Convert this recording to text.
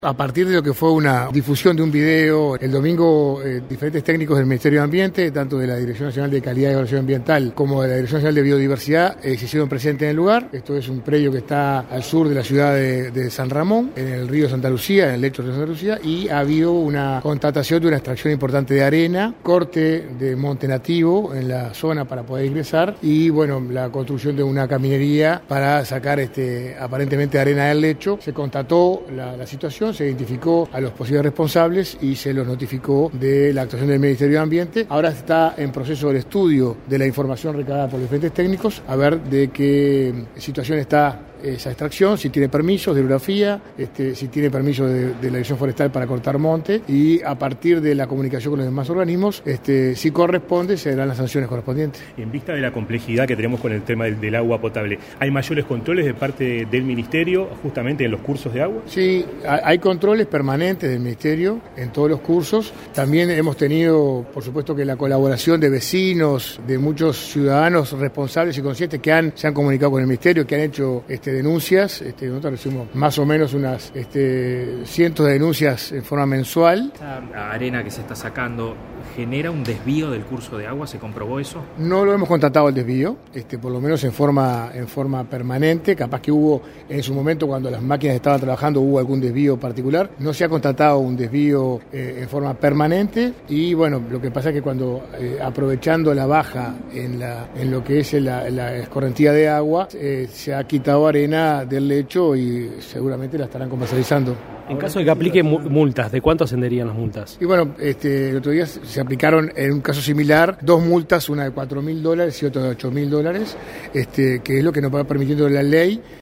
A partir de lo que fue una difusión de un video, el domingo diferentes técnicos del Ministerio de Ambiente, tanto de la Dirección Nacional de Calidad y Evaluación Ambiental como de la Dirección Nacional de Biodiversidad, se hicieron presentes en el lugar. Esto es un predio que está al sur de la ciudad de San Ramón, en el río Santa Lucía, en el lecho de Santa Lucía, y ha habido una constatación de una extracción importante de arena, corte de monte nativo en la zona para poder ingresar y bueno, la construcción de una caminería para sacar aparentemente arena del lecho. Se constató la situación, se identificó a los posibles responsables y se los notificó de la actuación del Ministerio de Ambiente. Ahora está en proceso el estudio de la información recabada por diferentes técnicos, a ver de qué situación está esa extracción, si tiene permisos de hidrografía, si tiene permiso de la Dirección Forestal para cortar monte, y a partir de la comunicación con los demás organismos, si corresponde, se darán las sanciones correspondientes. En vista de la complejidad que tenemos con el tema del agua potable, ¿hay mayores controles de parte del Ministerio justamente en los cursos de agua? Sí, hay controles permanentes del Ministerio en todos los cursos. También hemos tenido, por supuesto, que la colaboración de vecinos, de muchos ciudadanos responsables y conscientes que se han comunicado con el Ministerio, que han hecho denuncias. Nosotros recibimos más o menos unas cientos de denuncias en forma mensual. ¿La arena que se está sacando genera un desvío del curso de agua? ¿Se comprobó eso? No lo hemos constatado el desvío, por lo menos en forma permanente. Capaz que hubo en su momento, cuando las máquinas estaban trabajando, hubo algún desvío particular. No se ha constatado un desvío en forma permanente, y bueno, lo que pasa es que cuando aprovechando la baja en lo que es la escorrentía de agua, se ha quitado arena del lecho y seguramente la estarán comercializando. En caso de que aplique multas, ¿de cuánto ascenderían las multas? Y bueno, el otro día se aplicaron en un caso similar 2 multas, una de $4.000 y otra de $8.000, que es lo que nos va permitiendo la ley.